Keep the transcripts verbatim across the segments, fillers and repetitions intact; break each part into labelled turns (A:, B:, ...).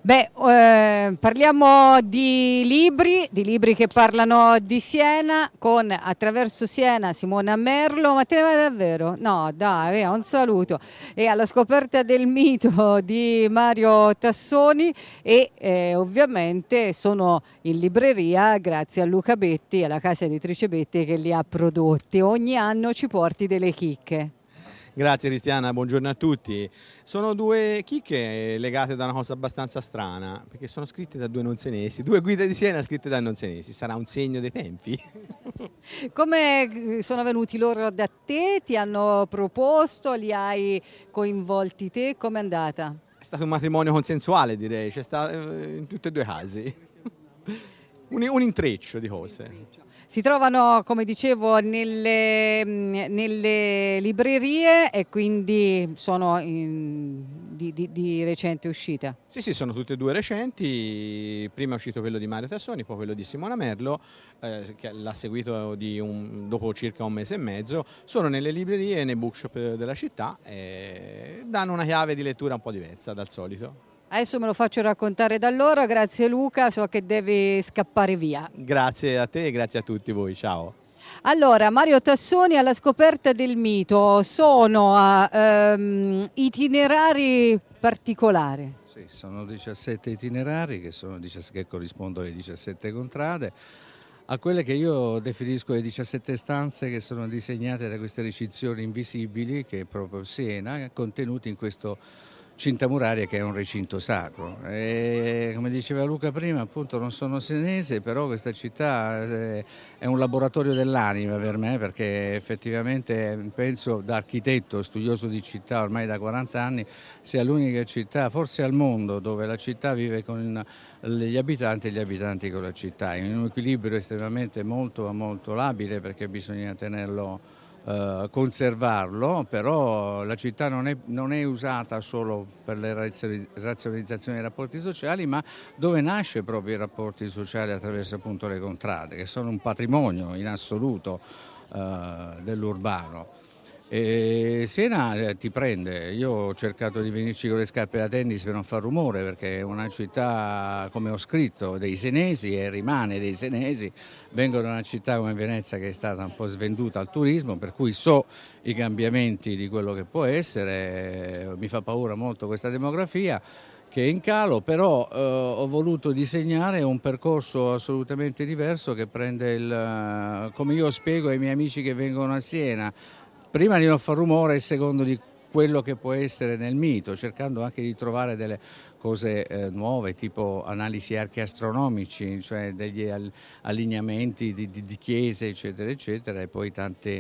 A: Beh, eh, parliamo di libri, di libri che parlano di Siena con Attraverso Siena Simona Merlo, ma te ne vai davvero? No, dai, via, un saluto. E alla scoperta del mito di Mario Tassoni e eh, ovviamente sono in libreria grazie a Luca Betti, alla casa editrice Betti che li ha prodotti. Ogni anno ci porti delle chicche.
B: Grazie Cristiana, buongiorno a tutti. Sono due chicche legate da una cosa abbastanza strana, perché sono scritte da due nonsenesi, due guide di Siena scritte da nonsenesi. Sarà un segno dei tempi?
A: Come sono venuti loro da te? Ti hanno proposto? Li hai coinvolti te? Com'è andata?
B: È stato un matrimonio consensuale, direi, c'è stato in tutti e due i casi. Un, un intreccio di cose.
A: Si trovano, come dicevo, nelle, nelle librerie e quindi sono in, di, di, di recente uscita.
B: Sì, sì, sono tutte e due recenti. Prima è uscito quello di Mario Tassoni, poi quello di Simona Merlo, eh, che l'ha seguito di un, dopo circa un mese e mezzo. Sono nelle librerie e nei bookshop della città e danno una chiave di lettura un po' diversa dal solito.
A: Adesso me lo faccio raccontare da loro, grazie Luca, so che devi scappare via.
B: Grazie a te e grazie a tutti voi, ciao.
A: Allora, Mario Tassoni alla scoperta del mito, sono uh, um, itinerari particolari.
C: Sì, sono diciassette itinerari che, sono, che corrispondono alle diciassette contrade, a quelle che io definisco le diciassette stanze che sono disegnate da queste recinzioni invisibili, che è proprio Siena, contenute in questo cinta muraria che è un recinto sacro. E, come diceva Luca prima, appunto non sono senese, però questa città è un laboratorio dell'anima per me, perché effettivamente penso, da architetto studioso di città ormai da quaranta anni, sia l'unica città forse al mondo dove la città vive con gli abitanti e gli abitanti con la città, in un equilibrio estremamente molto, molto labile, perché bisogna tenerlo Uh, conservarlo, però la città non è, non è usata solo per le razionalizzazioni dei rapporti sociali, ma dove nasce proprio i rapporti sociali attraverso appunto le contrade, che sono un patrimonio in assoluto uh, dell'urbano. E Siena eh, ti prende. Io ho cercato di venirci con le scarpe da tennis per non far rumore, perché è una città, come ho scritto, dei senesi e rimane dei senesi. Vengo da una città come Venezia che è stata un po' svenduta al turismo, per cui so i cambiamenti di quello che può essere. Mi fa paura molto questa demografia che è in calo, però eh, ho voluto disegnare un percorso assolutamente diverso che prende il, come io spiego ai miei amici che vengono a Siena, prima di non far rumore e secondo di quello che può essere nel mito, cercando anche di trovare delle cose eh, nuove, tipo analisi archeastronomici, cioè degli allineamenti di, di, di chiese, eccetera, eccetera, e poi tante,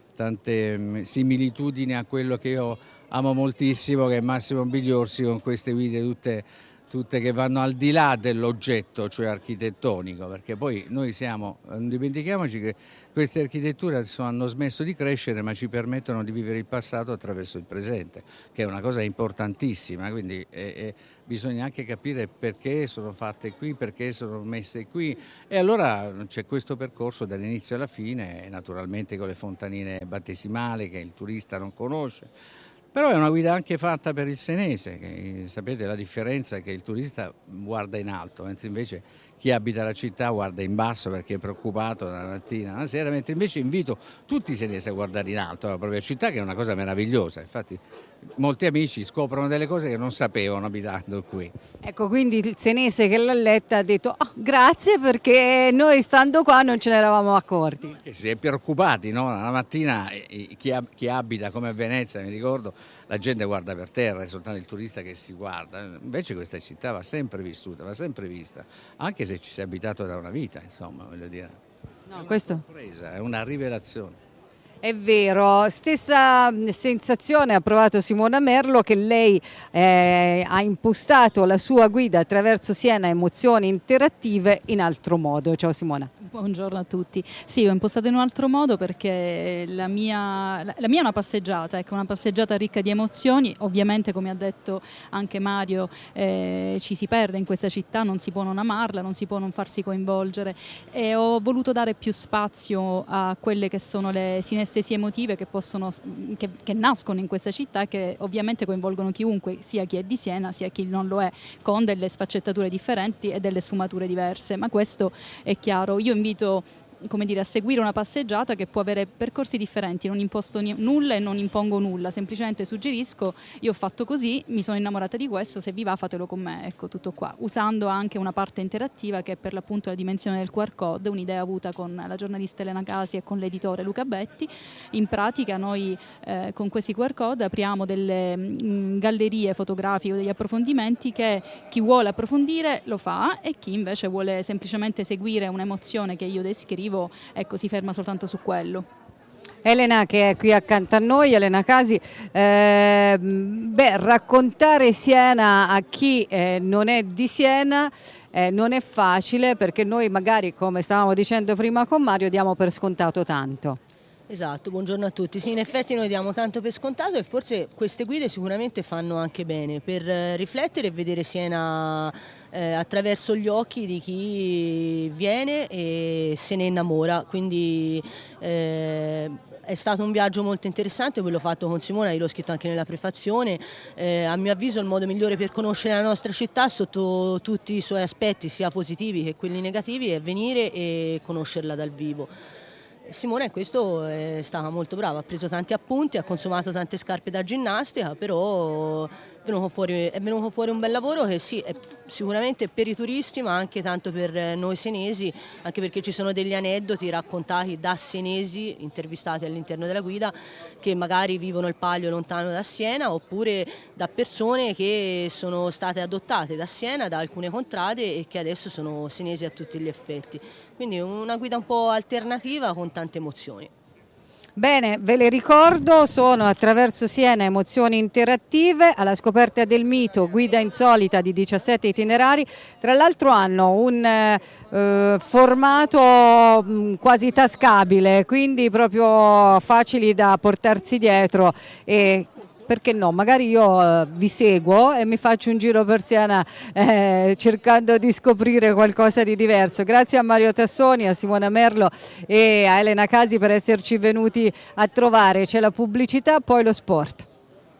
C: tante mh, similitudini a quello che io amo moltissimo, che è Massimo Bigliorsi, con queste guide tutte, tutte che vanno al di là dell'oggetto, cioè architettonico, perché poi noi siamo, non dimentichiamoci che queste architetture hanno smesso di crescere, ma ci permettono di vivere il passato attraverso il presente, che è una cosa importantissima, quindi eh, eh, bisogna anche capire perché sono fatte qui, perché sono messe qui, e allora c'è questo percorso dall'inizio alla fine, naturalmente con le fontanine battesimali che il turista non conosce. Però è una guida anche fatta per il senese, che sapete la differenza è che il turista guarda in alto, mentre invece chi abita la città guarda in basso perché è preoccupato dalla mattina alla sera, mentre invece invito tutti i senesi a guardare in alto la propria città, che è una cosa meravigliosa. Infatti molti amici scoprono delle cose che non sapevano abitando qui.
A: Ecco, quindi il senese che l'ha letta ha detto oh, grazie, perché noi stando qua non ce ne eravamo accorti.
C: Che si è preoccupati, no? La mattina chi, chi abita come a Venezia, mi ricordo, la gente guarda per terra, è soltanto il turista che si guarda. Invece questa città va sempre vissuta, va sempre vista, anche se ci si è abitato da una vita, insomma, voglio dire.
A: No,
C: è una
A: questo
C: sorpresa, è una rivelazione.
A: È vero, stessa sensazione ha provato Simona Merlo, che lei eh, ha impostato la sua guida Attraverso Siena Emozioni Interattive in altro modo. Ciao Simona.
D: Buongiorno a tutti. Sì, ho impostato in un altro modo perché la mia, la, la mia è una passeggiata, ecco, una passeggiata ricca di emozioni. Ovviamente, come ha detto anche Mario, eh, ci si perde in questa città, non si può non amarla, non si può non farsi coinvolgere, e ho voluto dare più spazio a quelle che sono le sinestre stesi emotive che, possono, che, che nascono in questa città, che ovviamente coinvolgono chiunque, sia chi è di Siena sia chi non lo è, con delle sfaccettature differenti e delle sfumature diverse, ma questo è chiaro. Io invito, come dire, a seguire una passeggiata che può avere percorsi differenti, non imposto nulla e non impongo nulla, semplicemente suggerisco, io ho fatto così, mi sono innamorata di questo, se vi va fatelo con me, ecco, tutto qua, usando anche una parte interattiva che è per l'appunto la dimensione del Q R code, un'idea avuta con la giornalista Elena Casi e con l'editore Luca Betti. In pratica noi eh, con questi Q R code apriamo delle mh, gallerie fotografiche, degli approfondimenti che chi vuole approfondire lo fa e chi invece vuole semplicemente seguire un'emozione che io descrivo, ecco, si ferma soltanto su quello.
A: Elena, che è qui accanto a noi, Elena Casi, eh, beh, raccontare Siena a chi eh, non è di Siena eh, non è facile, perché noi magari, come stavamo dicendo prima con Mario, diamo per scontato tanto.
E: Esatto, buongiorno a tutti. Sì, in effetti noi diamo tanto per scontato e forse queste guide sicuramente fanno anche bene per eh, riflettere e vedere Siena eh, attraverso gli occhi di chi viene e se ne innamora, quindi eh, è stato un viaggio molto interessante quello fatto con Simona, io l'ho scritto anche nella prefazione, eh, a mio avviso il modo migliore per conoscere la nostra città sotto tutti i suoi aspetti, sia positivi che quelli negativi, è venire e conoscerla dal vivo. Simona in questo è stata molto brava, ha preso tanti appunti, ha consumato tante scarpe da ginnastica, però è venuto fuori, è venuto fuori un bel lavoro che sì, è sicuramente per i turisti ma anche tanto per noi senesi, anche perché ci sono degli aneddoti raccontati da senesi intervistati all'interno della guida che magari vivono il Palio lontano da Siena, oppure da persone che sono state adottate da Siena, da alcune contrade e che adesso sono senesi a tutti gli effetti. Quindi una guida un po' alternativa con tante emozioni.
A: Bene, ve le ricordo, sono Attraverso Siena, emozioni interattive, alla scoperta del mito, guida insolita di diciassette itinerari. Tra l'altro hanno un eh, formato mh, quasi tascabile, quindi proprio facili da portarsi dietro e perché no, magari io eh, vi seguo e mi faccio un giro per Siena eh, cercando di scoprire qualcosa di diverso. Grazie a Mario Tassoni, a Simona Merlo e a Elena Casi per esserci venuti a trovare. C'è la pubblicità, poi lo sport.